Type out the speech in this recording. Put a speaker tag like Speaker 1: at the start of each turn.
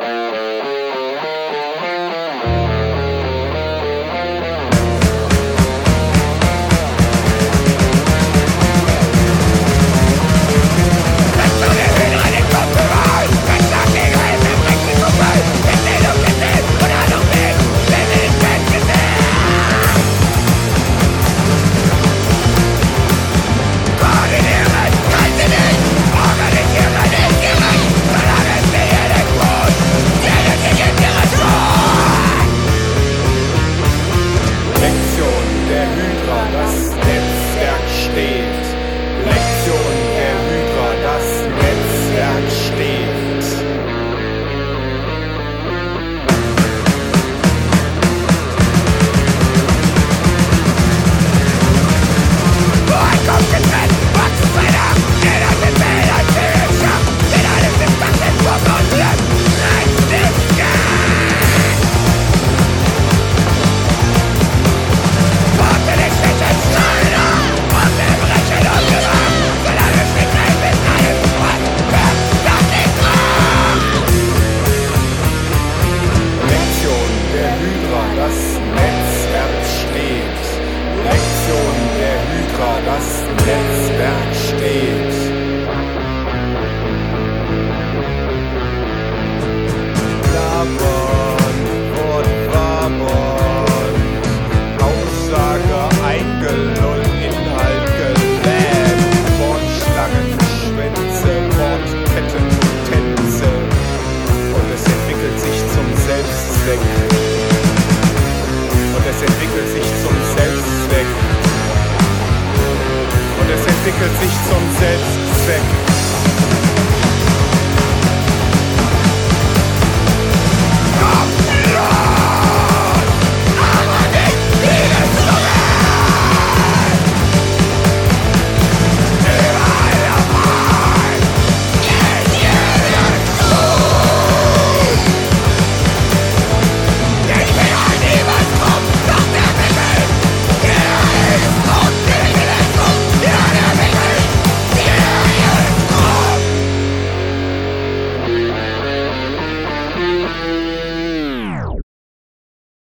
Speaker 1: Netzwerk steht. Labern und wabern, Aussage eingelullt, Inhalt gelähmt, Wortschlangen, Schwänze, Wortketten, Tänze, und es entwickelt sich zum Selbstzweck. Und es entwickelt sich zum Selbstzweck. Und es entwickelt sich zum